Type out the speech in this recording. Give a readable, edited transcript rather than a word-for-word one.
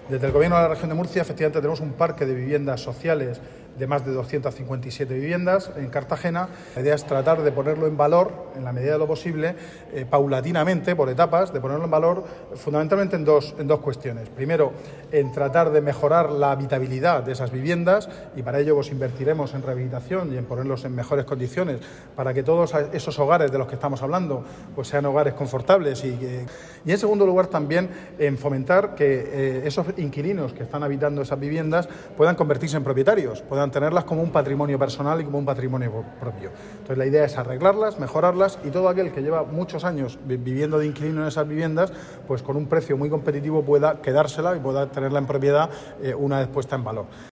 Desde el Gobierno de la Región de Murcia, efectivamente, tenemos un parque de viviendas sociales de más de 257 viviendas en Cartagena. La idea es tratar de ponerlo en valor, en la medida de lo posible, paulatinamente, por etapas, de ponerlo en valor fundamentalmente en dos cuestiones. Primero, en tratar de mejorar la habitabilidad de esas viviendas, y para ello pues invertiremos en rehabilitación y en ponerlos en mejores condiciones para que todos esos hogares de los que estamos hablando pues sean hogares confortables y en segundo lugar también en fomentar que esos inquilinos que están habitando esas viviendas puedan convertirse en propietarios, puedan tenerlas como un patrimonio personal y como un patrimonio propio. Entonces la idea es arreglarlas, mejorarlas, y todo aquel que lleva muchos años viviendo de inquilino en esas viviendas, pues con un precio muy competitivo pueda quedársela y pueda tenerla en propiedad una vez puesta en valor.